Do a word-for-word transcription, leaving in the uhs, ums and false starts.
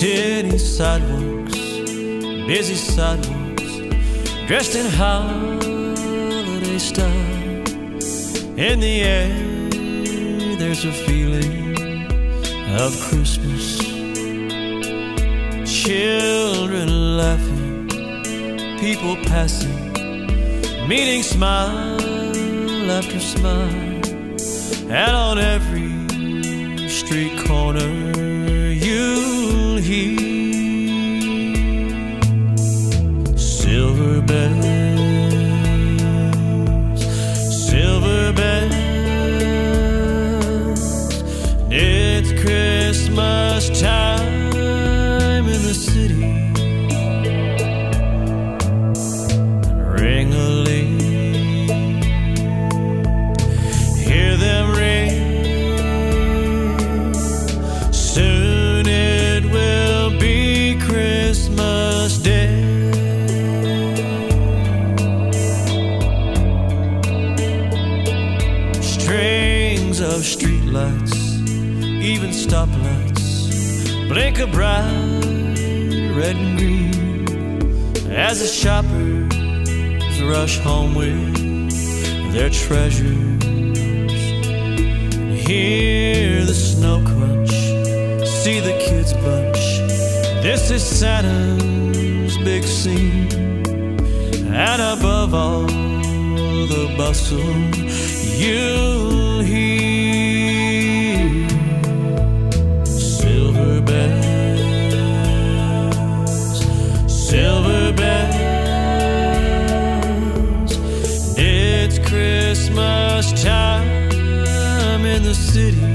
City sidewalks, busy sidewalks, dressed in holiday style. In the air, there's a feeling of Christmas. Children laughing, people passing, meeting smile after smile. And on every street corner you'll hear silver bells, silver bells. It's Christmas time in the city. Ring-a-ling, hear them ring. Soon it will be Christmas Day. Strings of streetlights, even stoplights, blink a bright red and green as the shoppers rush home with their treasures. Hear the snow crunch, see the kids bunch. This is Santa's big scene. And above all the bustle, you'll hear silver bells, silver bells. It's Christmas time in the city.